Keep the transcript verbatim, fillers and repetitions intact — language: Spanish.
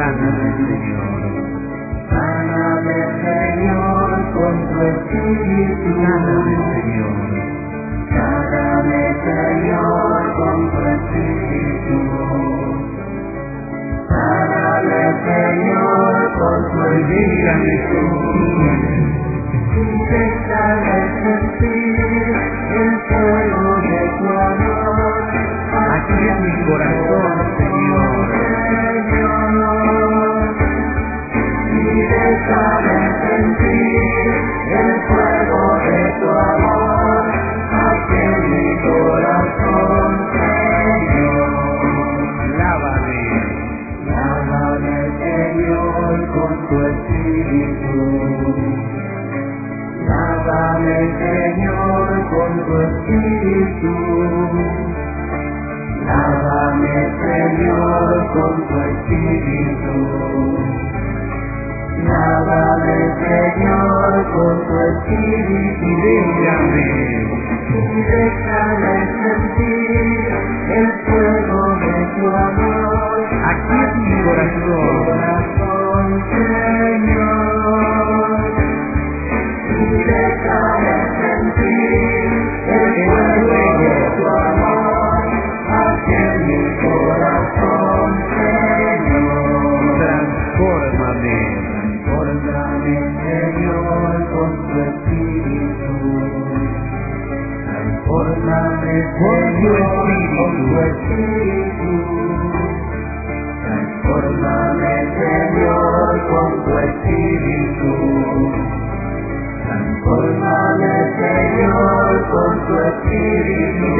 Sáname, Señor. Sáname, Señor, con tu espíritu. Sáname, Señor. Sáname, Señor, con tu espíritu. Sáname, Señor, con tu espíritu. Y déjame sentir el fuego de tu amor. Aquí es mi corazón, Señor. Y déjame sentir el fuego de tu amor. Aquí en mi corazón, Señor. Lávame. Lávame, Señor, con tu espíritu. Lávame, Señor, con tu espíritu. Lávame, Señor, con tu espíritu. Lávame, Señor, con tu espíritu. Y déjame. Y déjame sentir el fuego de tu amor. Aquí es mi corazón. Corazón, Señor. Y déjame sentir el fuego de tu amor. Aquí en mi corazón, Señor. Transfórmame. Transfórmame, Señor, con tu espíritu. Transfórmame, Señor, con tu espíritu. Transfórmame, Señor, con tu espíritu. Transfórmame, Señor, con tu espíritu.